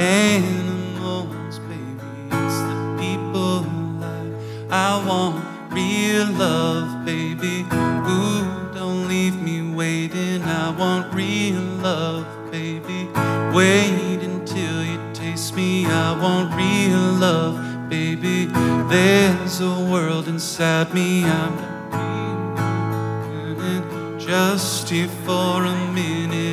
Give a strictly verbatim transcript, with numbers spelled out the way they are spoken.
animals, baby. It's the people who lie. I want real love, baby. Ooh, don't leave me waiting. I want real love, baby. Wait until you taste me. I want real love, baby. There's a world inside me. I'm not just here for a minute.